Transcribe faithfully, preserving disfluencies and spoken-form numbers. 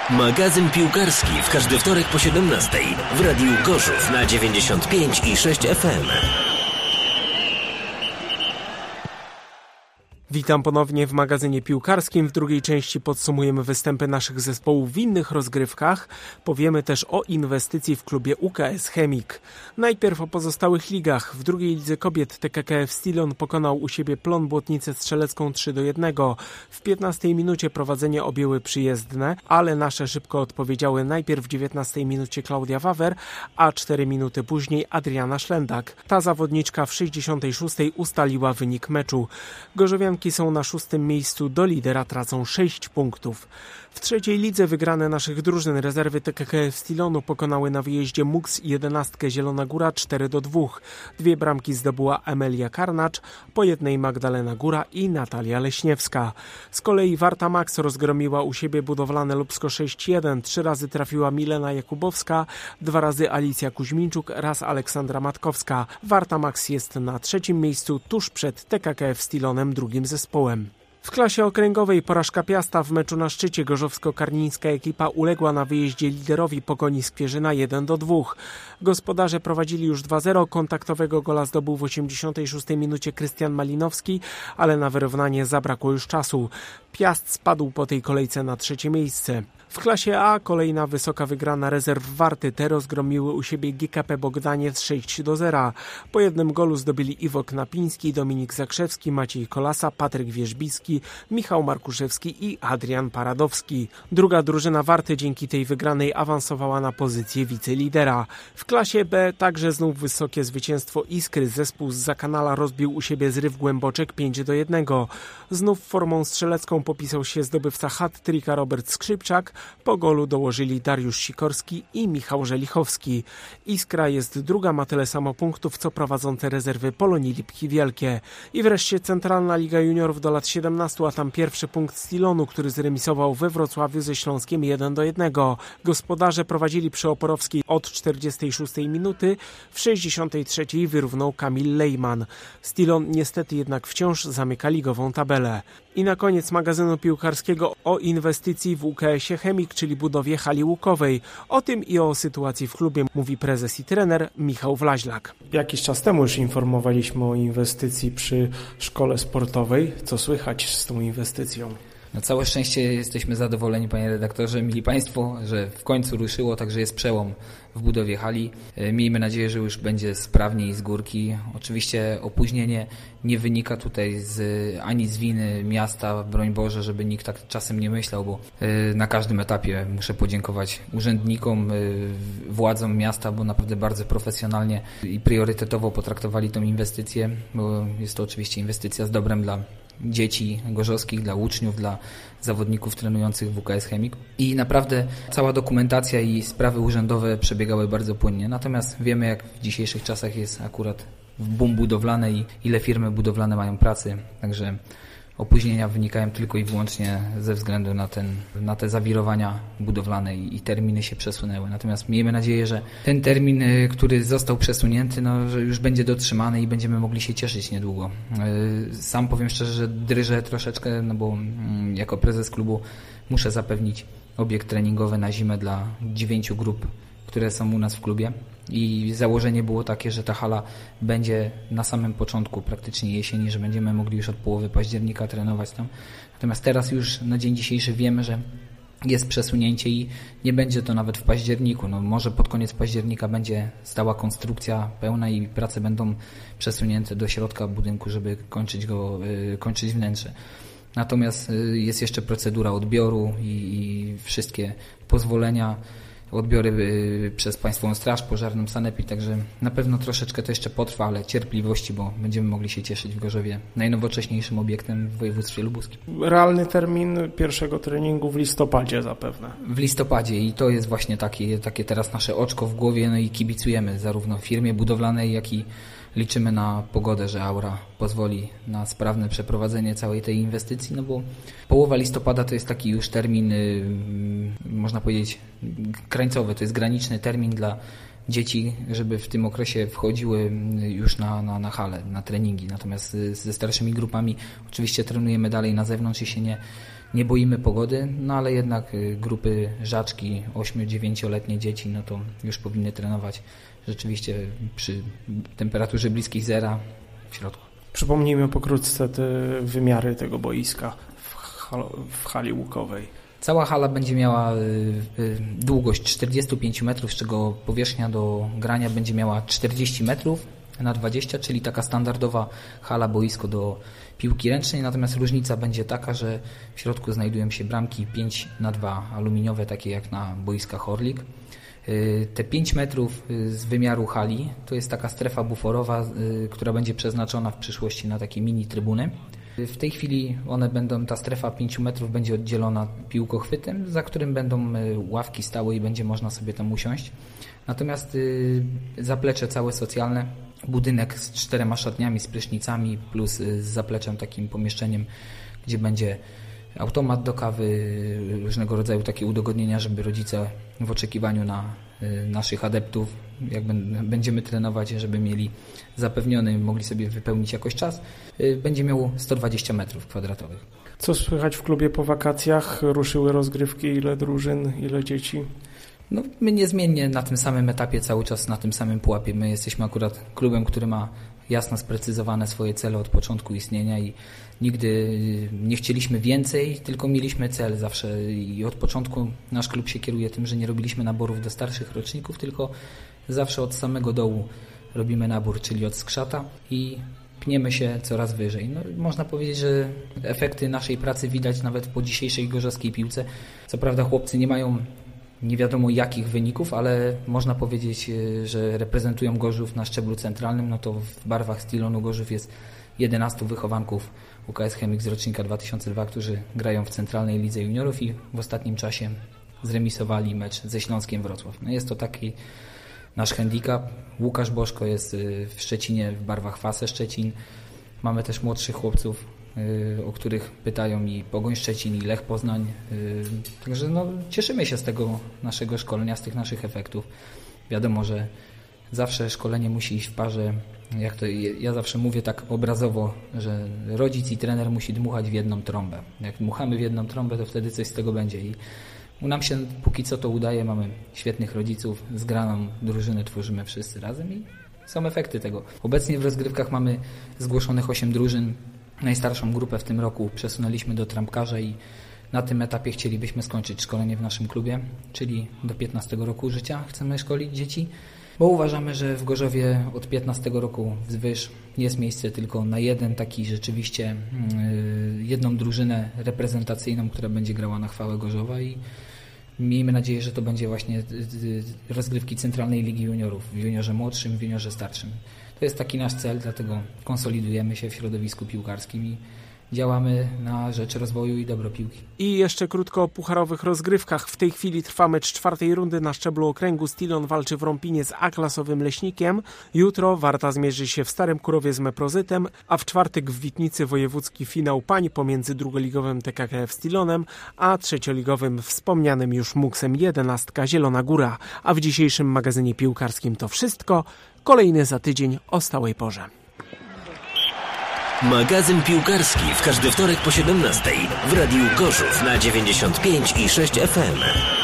Magazyn piłkarski w każdy wtorek po siedemnastej w Radiu Gorzów na dziewięćdziesiąt pięć i sześć F M. Witam ponownie w magazynie piłkarskim. W drugiej części podsumujemy występy naszych zespołów w innych rozgrywkach. Powiemy też o inwestycji w klubie U K S Chemik. Najpierw o pozostałych ligach. W drugiej lidze kobiet T K K F Stilion pokonał u siebie Plon Błotnicę Strzelecką trzy do jednego. W piętnastej minucie prowadzenie objęły przyjezdne, ale nasze szybko odpowiedziały najpierw w dziewiętnastej minucie Klaudia Wawer, a cztery minuty później Adriana Szlendak. Ta zawodniczka w sześćdziesiątej szóstej ustaliła wynik meczu. Gorzowianki są na szóstym miejscu, do lidera tracą sześć punktów. W trzeciej lidze wygrane naszych drużyn rezerwy T K K F Stilionu pokonały na wyjeździe M U K S i jedenastkę Zielona Góra cztery do dwóch. Dwie bramki zdobyła Emelia Karnacz, po jednej Magdalena Góra i Natalia Leśniewska. Z kolei Warta Max rozgromiła u siebie Budowlane Lubsko sześć jeden. Trzy razy trafiła Milena Jakubowska, dwa razy Alicja Kuźmińczuk, raz Aleksandra Matkowska. Warta Max jest na trzecim miejscu, tuż przed T K K F Stilonem, drugim zespołem. W klasie okręgowej porażka Piasta w meczu na szczycie. Gorzowsko-Karnińska ekipa uległa na wyjeździe liderowi Pogoni Skwierzyna jeden do dwóch. Gospodarze prowadzili już dwa zero. Kontaktowego gola zdobył w osiemdziesiątej szóstej minucie Krystian Malinowski, ale na wyrównanie zabrakło już czasu. Piast spadł po tej kolejce na trzecie miejsce. W klasie A kolejna wysoka wygrana rezerw Warty. Te rozgromiły u siebie G K P Bogdaniec sześć do zera. Po jednym golu zdobyli Iwo Knapiński, Dominik Zakrzewski, Maciej Kolasa, Patryk Wierzbicki, Michał Markuszewski i Adrian Paradowski. Druga drużyna Warty dzięki tej wygranej awansowała na pozycję wicelidera. W klasie B także znów wysokie zwycięstwo Iskry. Zespół z Zakanala rozbił u siebie Zryw Głęboczek pięć do jednego. Znów formą strzelecką popisał się zdobywca hat-tricka Robert Skrzypczak. Po golu dołożyli Dariusz Sikorski i Michał Żelichowski. Iskra jest druga, ma tyle samo punktów co prowadzące rezerwy Polonii Lipki Wielkie. I wreszcie Centralna Liga Juniorów do lat siedemnastu, a tam pierwszy punkt Stilonu, który zremisował we Wrocławiu ze Śląskiem jeden do jednego. Gospodarze prowadzili przy Oporowskiej od czterdziestej szóstej minuty, w sześćdziesiątej trzeciej wyrównał Kamil Lejman. Stilon niestety jednak wciąż zamyka ligową tabelę. I na koniec magazynu piłkarskiego o inwestycji w U K S-ie Chemik, czyli budowie hali łukowej. O tym i o sytuacji w klubie mówi prezes i trener Michał Wlaźlak. Jakiś czas temu już informowaliśmy o inwestycji przy szkole sportowej. Co słychać z tą inwestycją? Na całe szczęście jesteśmy zadowoleni, panie redaktorze, mili państwo, że w końcu ruszyło, także jest przełom w budowie hali. Miejmy nadzieję, że już będzie sprawniej z górki. Oczywiście opóźnienie nie wynika tutaj z, ani z winy miasta, broń Boże, żeby nikt tak czasem nie myślał, bo na każdym etapie muszę podziękować urzędnikom, władzom miasta, bo naprawdę bardzo profesjonalnie i priorytetowo potraktowali tą inwestycję, bo jest to oczywiście inwestycja z dobrem dla dzieci gorzowskich, dla uczniów, dla zawodników trenujących w U K S Chemik. I naprawdę cała dokumentacja i sprawy urzędowe przebiegały bardzo płynnie. Natomiast wiemy, jak w dzisiejszych czasach jest akurat boom budowlany i ile firmy budowlane mają pracy. Także opóźnienia wynikają tylko i wyłącznie ze względu na, ten, na te zawirowania budowlane i, i terminy się przesunęły. Natomiast miejmy nadzieję, że ten termin, który został przesunięty, no, że już będzie dotrzymany i będziemy mogli się cieszyć niedługo. Sam powiem szczerze, że drżę troszeczkę, no bo jako prezes klubu muszę zapewnić obiekt treningowy na zimę dla dziewięciu grup, które są u nas w klubie. I założenie było takie, że ta hala będzie na samym początku praktycznie jesieni, że będziemy mogli już od połowy października trenować tam. Natomiast teraz już na dzień dzisiejszy wiemy, że jest przesunięcie i nie będzie to nawet w październiku. No może pod koniec października będzie stała konstrukcja pełna i prace będą przesunięte do środka budynku, żeby kończyć go, yy, kończyć wnętrze. Natomiast yy, jest jeszcze procedura odbioru i, i wszystkie pozwolenia, odbiory przez Państwową Straż Pożarną, Sanepid, także na pewno troszeczkę to jeszcze potrwa, ale cierpliwości, bo będziemy mogli się cieszyć w Gorzowie najnowocześniejszym obiektem w województwie lubuskim. Realny termin pierwszego treningu w listopadzie zapewne. W listopadzie i to jest właśnie takie, takie teraz nasze oczko w głowie, no i kibicujemy zarówno firmie budowlanej, jak i liczymy na pogodę, że aura pozwoli na sprawne przeprowadzenie całej tej inwestycji, no bo połowa listopada to jest taki już termin, yy, można powiedzieć, krańcowy, to jest graniczny termin dla dzieci, żeby w tym okresie wchodziły już na, na, na halę, na treningi. Natomiast ze starszymi grupami oczywiście trenujemy dalej na zewnątrz i się nie, nie boimy pogody, no ale jednak grupy żaczki, ośmiu-dziewięcioletnie dzieci, no to już powinny trenować rzeczywiście przy temperaturze bliskiej zera w środku. Przypomnijmy pokrótce te wymiary tego boiska w, hal, w hali łukowej. Cała hala będzie miała długość czterdzieści pięć metrów, z czego powierzchnia do grania będzie miała czterdzieści metrów na dwadzieścia, czyli taka standardowa hala, boisko do piłki ręcznej, natomiast różnica będzie taka, że w środku znajdują się bramki pięć na dwa aluminiowe, takie jak na boiskach Orlik. Te pięć metrów z wymiaru hali to jest taka strefa buforowa, która będzie przeznaczona w przyszłości na takie mini trybuny. W tej chwili one będą, ta strefa pięć metrów będzie oddzielona piłkochwytem, za którym będą ławki stałe i będzie można sobie tam usiąść. Natomiast zaplecze całe socjalne, budynek z czterema szatniami, z prysznicami plus z zapleczem, takim pomieszczeniem, gdzie będzie automat do kawy, różnego rodzaju takie udogodnienia, żeby rodzice w oczekiwaniu na naszych adeptów, jak będziemy trenować, żeby mieli zapewniony, mogli sobie wypełnić jakoś czas, będzie miało sto dwadzieścia metrów kwadratowych. Co słychać w klubie po wakacjach? Ruszyły rozgrywki, ile drużyn, ile dzieci? No, my niezmiennie na tym samym etapie, cały czas na tym samym pułapie. My jesteśmy akurat klubem, który ma jasno sprecyzowane swoje cele od początku istnienia i nigdy nie chcieliśmy więcej, tylko mieliśmy cel zawsze i od początku nasz klub się kieruje tym, że nie robiliśmy naborów do starszych roczników, tylko zawsze od samego dołu robimy nabór, czyli od skrzata i pniemy się coraz wyżej. No, można powiedzieć, że efekty naszej pracy widać nawet po dzisiejszej gorzowskiej piłce. Co prawda chłopcy nie mają nie wiadomo jakich wyników, ale można powiedzieć, że reprezentują Gorzów na szczeblu centralnym. No to w barwach Stilonu Gorzów jest jedenastu wychowanków U K S Chemik z rocznika dwa tysiące drugiego, którzy grają w centralnej lidze juniorów i w ostatnim czasie zremisowali mecz ze Śląskiem Wrocław. No jest to taki nasz handicap. Łukasz Bożko jest w Szczecinie w barwach Fase Szczecin. Mamy też młodszych chłopców, o których pytają i Pogoń Szczecin, i Lech Poznań. Także no, cieszymy się z tego naszego szkolenia, z tych naszych efektów. Wiadomo, że zawsze szkolenie musi iść w parze. Jak to, ja zawsze mówię tak obrazowo, że rodzic i trener musi dmuchać w jedną trąbę. Jak dmuchamy w jedną trąbę, to wtedy coś z tego będzie. I nam się póki co to udaje. Mamy świetnych rodziców, zgraną drużynę tworzymy wszyscy razem i są efekty tego. Obecnie w rozgrywkach mamy zgłoszonych osiem drużyn. Najstarszą grupę w tym roku przesunęliśmy do trampkarza i na tym etapie chcielibyśmy skończyć szkolenie w naszym klubie, czyli do piętnastego roku życia chcemy szkolić dzieci, bo uważamy, że w Gorzowie od piętnastego roku wzwyż jest miejsce tylko na jeden taki rzeczywiście yy, jedną drużynę reprezentacyjną, która będzie grała na chwałę Gorzowa i miejmy nadzieję, że to będzie właśnie rozgrywki Centralnej Ligi Juniorów w juniorze młodszym, w juniorze starszym. To jest taki nasz cel, dlatego konsolidujemy się w środowisku piłkarskim i działamy na rzecz rozwoju i dobro piłki. I jeszcze krótko o pucharowych rozgrywkach. W tej chwili trwa mecz czwartej rundy na szczeblu okręgu. Stilon walczy w Rąpinie z A-klasowym Leśnikiem. Jutro Warta zmierzy się w Starym Kurowie z Meprozytem, a w czwartek w Witnicy wojewódzki finał pań pomiędzy drugoligowym T K K F Stilonem, a trzecioligowym wspomnianym już Muksem jedenastka Zielona Góra. A w dzisiejszym magazynie piłkarskim to wszystko. Kolejny za tydzień o stałej porze. Magazyn piłkarski w każdy wtorek po siedemnastej w Radiu Gorzów na dziewięćdziesiąt pięć i sześć F M.